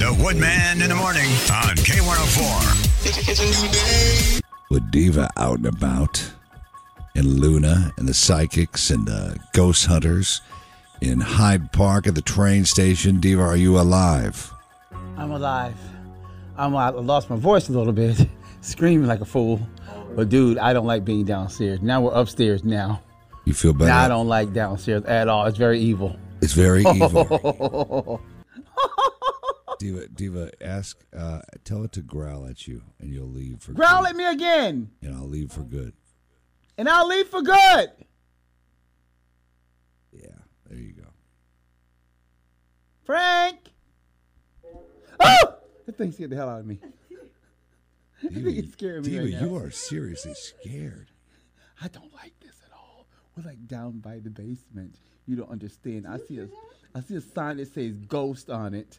The Woodman in the morning on K104. It's a new day. With Diva out and about, and Luna, and the Psychics, and the Ghost Hunters in Hyde Park at the train station. Diva, are you alive? I'm alive. I lost my voice a little bit, screaming like a fool. But, dude, I don't like being downstairs. Now we're upstairs now. You feel better? Now I don't like downstairs at all. It's very evil. It's very evil. Diva, tell it to growl at you, and you'll leave for growl good. At me again. And I'll leave for good. And I'll leave for good. Yeah, there you go. Frank. Oh! That thing scared the hell out of me. I think it's scaring me Diva, right now. you are seriously scared. I don't like this at all. We're like down by the basement. You don't understand. I see a sign that says ghost on it.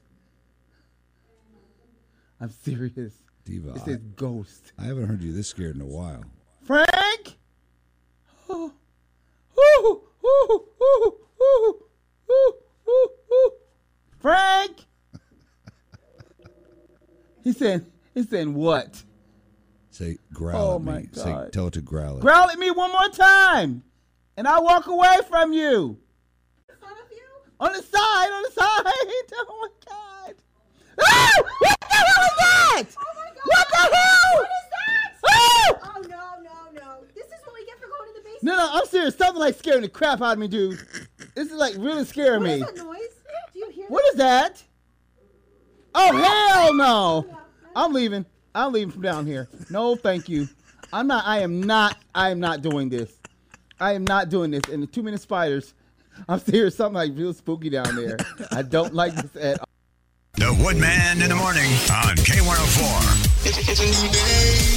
I'm serious. Diva, It says ghost. I haven't heard you this scared in a while. Frank! Oh. Ooh, ooh, ooh, ooh, ooh, ooh, ooh. Frank! He said what? Say growl at me. My God. Tell it to growl at Growl at me one more time, and I'll walk away from you. On the side. Oh my God! Ah! What the hell is that? Oh my God! What the hell? What is that? Ah! Oh no! This is what we get for going to the basement. No, I'm serious. Something like scaring the crap out of me, dude. This is like really scaring me. What is that noise? Do you hear What is that? Oh hell no! I'm leaving from down here. No, thank you. I am not doing this. I am not doing this. And the 2 minute spiders, I'm serious. Something like real spooky down there. I don't like this at all. The Woodman in the morning on K104. It's a new day.